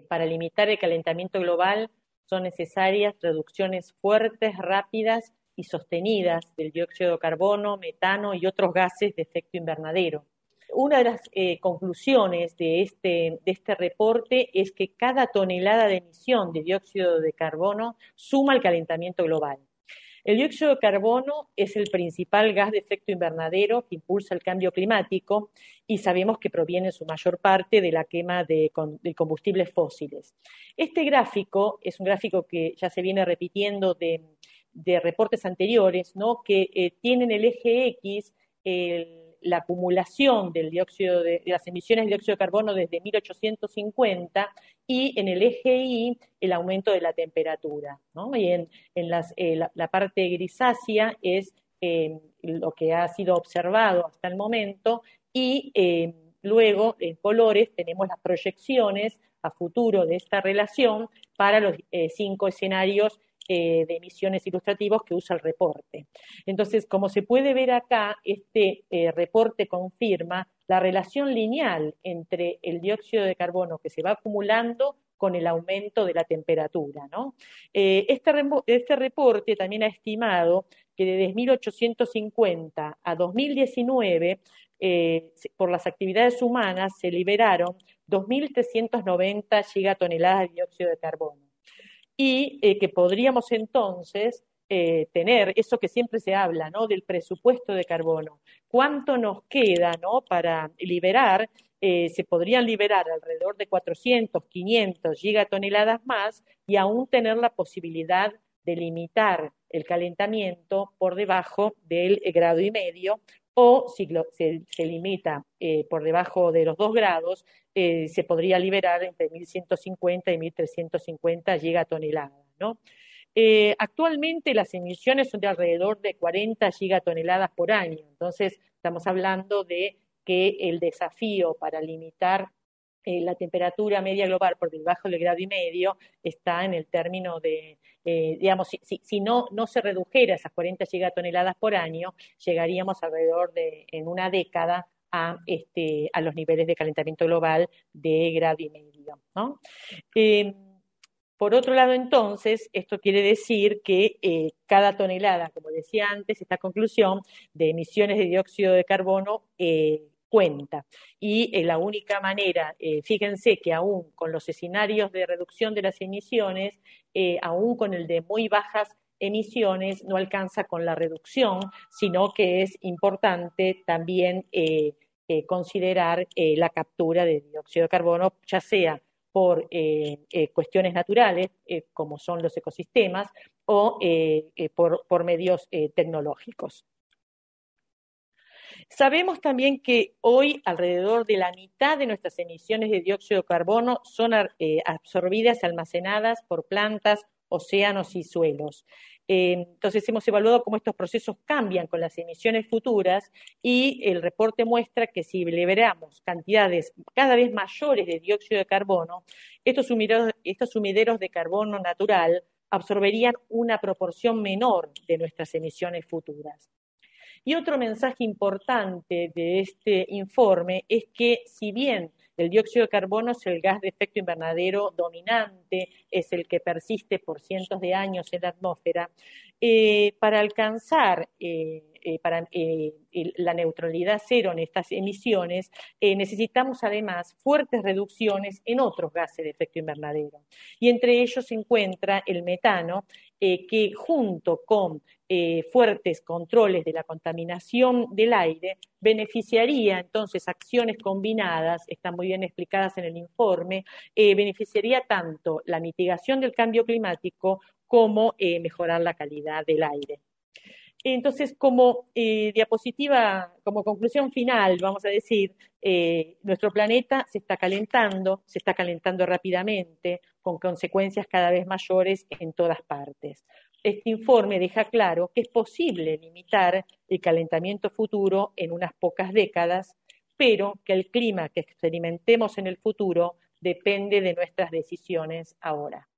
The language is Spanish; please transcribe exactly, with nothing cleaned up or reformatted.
para limitar el calentamiento global son necesarias reducciones fuertes, rápidas y sostenidas del dióxido de carbono, metano y otros gases de efecto invernadero. Una de las eh, conclusiones de este, de este reporte es que cada tonelada de emisión de dióxido de carbono suma al calentamiento global. El dióxido de carbono es el principal gas de efecto invernadero que impulsa el cambio climático y sabemos que proviene en su mayor parte de la quema de, de combustibles fósiles. Este gráfico es un gráfico que ya se viene repitiendo de, de reportes anteriores, ¿no? que eh, tienen el eje X, el la acumulación del dióxido de, de las emisiones de dióxido de carbono desde mil ochocientos cincuenta y en el eje Y el aumento de la temperatura, ¿no? Y en, en las, eh, la, la parte grisácea es eh, lo que ha sido observado hasta el momento y eh, luego en colores tenemos las proyecciones a futuro de esta relación para los eh, cinco escenarios Eh, de emisiones ilustrativos que usa el reporte. Entonces, como se puede ver acá, este eh, reporte confirma la relación lineal entre el dióxido de carbono que se va acumulando con el aumento de la temperatura, ¿no? Eh, este, este reporte también ha estimado que desde mil ochocientos cincuenta a dos mil diecinueve, eh, por las actividades humanas, se liberaron dos mil trescientas noventa gigatoneladas de dióxido de carbono. Y eh, que podríamos entonces eh, tener eso que siempre se habla, ¿no? Del presupuesto de carbono. ¿Cuánto nos queda, ¿no? Para liberar? Eh, se podrían liberar alrededor de cuatrocientos, quinientos gigatoneladas más y aún tener la posibilidad de limitar el calentamiento por debajo del grado y medio, o si lo, se, se limita eh, por debajo de los dos grados, eh, se podría liberar entre mil ciento cincuenta y mil trescientos cincuenta gigatoneladas, ¿no? Eh, actualmente las emisiones son de alrededor de cuarenta gigatoneladas por año, entonces estamos hablando de que el desafío para limitar eh, la temperatura media global por debajo del grado y medio está en el término de, eh, digamos, si, si, si no, no se redujera esas cuarenta gigatoneladas por año, llegaríamos alrededor de, en una década, a, este, a los niveles de calentamiento global de grado y medio, ¿no? Eh, por otro lado, entonces, esto quiere decir que eh, cada tonelada, como decía antes, esta conclusión de emisiones de dióxido de carbono eh, cuenta. Y eh, la única manera, eh, fíjense que aún con los escenarios de reducción de las emisiones, eh, aún con el de muy bajas emisiones, no alcanza con la reducción, sino que es importante también eh, eh, considerar eh, la captura de dióxido de carbono, ya sea por eh, eh, cuestiones naturales, eh, como son los ecosistemas, o eh, eh, por, por medios eh, tecnológicos. Sabemos también que hoy alrededor de la mitad de nuestras emisiones de dióxido de carbono son eh, absorbidas y almacenadas por plantas, océanos y suelos. Eh, entonces hemos evaluado cómo estos procesos cambian con las emisiones futuras y el reporte muestra que si liberamos cantidades cada vez mayores de dióxido de carbono, estos sumideros, estos sumideros de carbono natural absorberían una proporción menor de nuestras emisiones futuras. Y otro mensaje importante de este informe es que si bien el dióxido de carbono es el gas de efecto invernadero dominante, es el que persiste por cientos de años en la atmósfera, eh, para alcanzar eh, eh, para, eh, la neutralidad cero en estas emisiones, eh, necesitamos además fuertes reducciones en otros gases de efecto invernadero. Y entre ellos se encuentra el metano, eh, que junto con eh, fuertes controles de la contaminación del aire, beneficiaría entonces acciones combinadas, están muy bien explicadas en el informe, eh, beneficiaría tanto la mitigación del cambio climático como eh, mejorar la calidad del aire. Entonces, como eh, diapositiva, como conclusión final, vamos a decir, eh, nuestro planeta se está calentando, se está calentando rápidamente, con consecuencias cada vez mayores en todas partes. Este informe deja claro que es posible limitar el calentamiento futuro en unas pocas décadas, pero que el clima que experimentemos en el futuro depende de nuestras decisiones ahora.